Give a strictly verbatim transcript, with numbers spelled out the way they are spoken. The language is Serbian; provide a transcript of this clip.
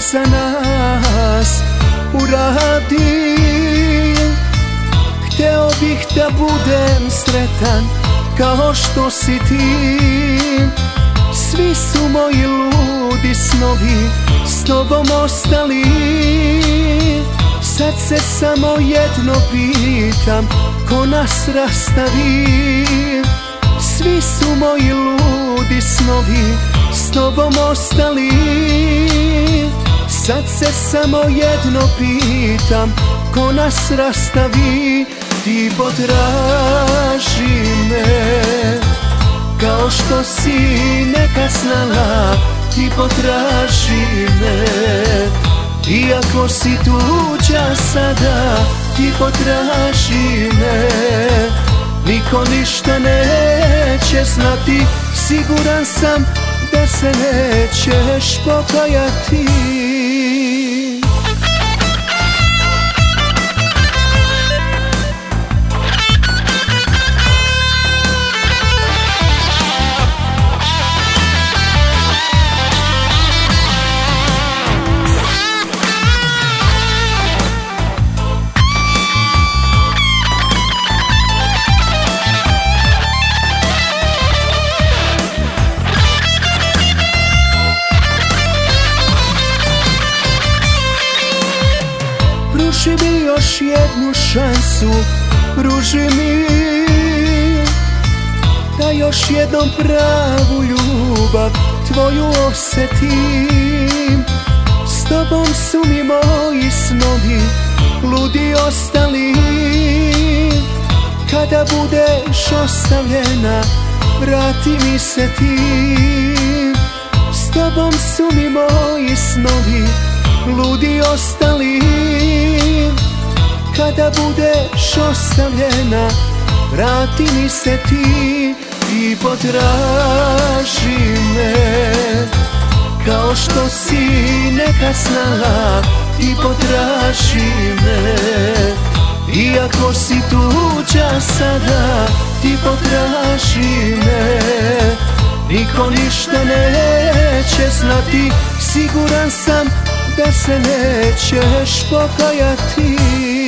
za nas uradi. Hteo bih da budem sretan kao što si ti. Svi su moji ludi snovi s tobom ostali. Sad se samo jedno pitam, ko nas rastavi? Svi su moji ludi snovi s tobom ostali. Sad se samo jedno pitam, ko nas rastavi? Ti potraži me kao što si nekad znala. Ti potraži me iako si tuđa sada. Ti potraži me, niko ništa neće znati. Siguran sam da se nećeš pokajati. Pruži mi još jednu šansu, pruži mi da još jednom pravu ljubav tvoju osetim. S tobom su mi moji snovi ludi ostali. Kada budeš ostavljena, vrati mi se ti. S tobom su mi moji snovi ludi ostali. Kada budeš ostavljena, vrati mi se ti. Ti potraži me kao što si nekad znala. Ti potraži me iako si tuđa sada. Ti potraži me, niko ništa neće znati. Siguran sam da se nećeš pokajati.